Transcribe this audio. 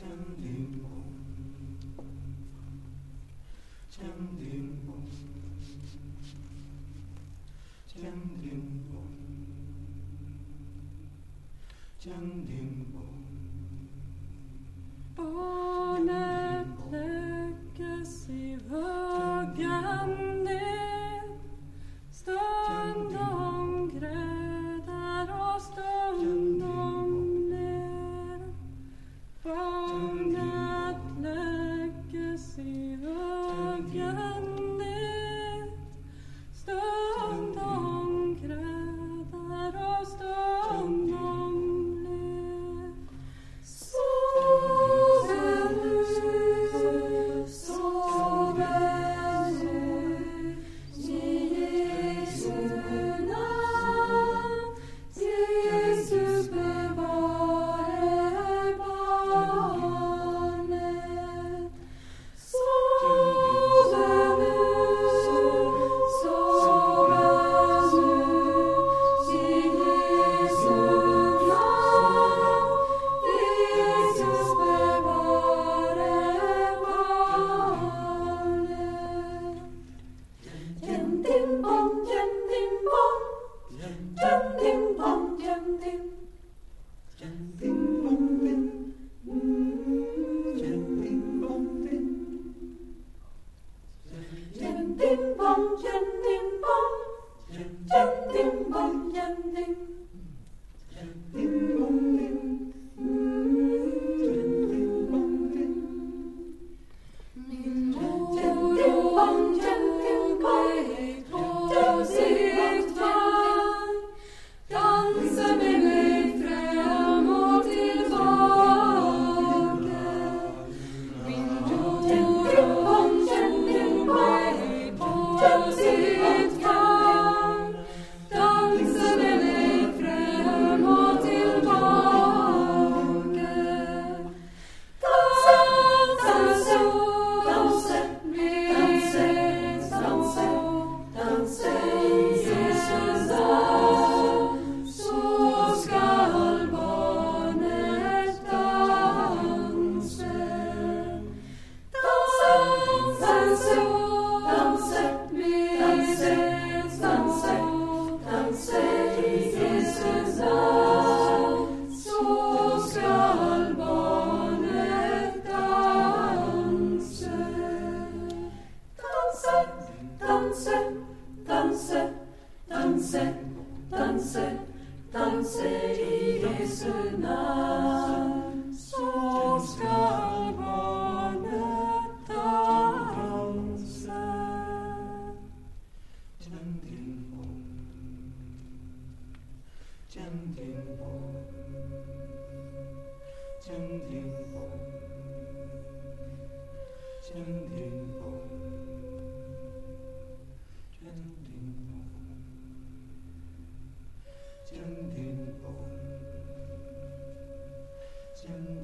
Barnet legges i vuggen ned, stundom gräder og stundom ler. Barnet legges i vuggen ned, stundom gräder og stundom ler. Sove nu, i Jesu navn. Jesus bevare barnet. Sove nu, i Jesu navn. Jesus bevare barnet. Gjem din bom, gjem din bom, gjem din bom, gjem din. Gjem din bom din, gjem din bom din. Gjem din bom, gjem din bom, gjem din bom, gjem din. Gjem din bom din, gjem din bom din. Min mor gjem din bom, på sitt vei, danse med meg frem og tilbake. Min mor gjem din bom, på sitt vei, danse med meg frem og tilbake. Danse, danse, danse i Jesus navn, så skal barnet danse. Danse, danse, danse i Jesus navn, så skal barnet danse. Danse, danse, danse, danse, danse i Jesu navn, så skal barnet danse. Gjem din bom, gjem din bom, gjem din bom, gjem din bom. Gjem din bom, gjem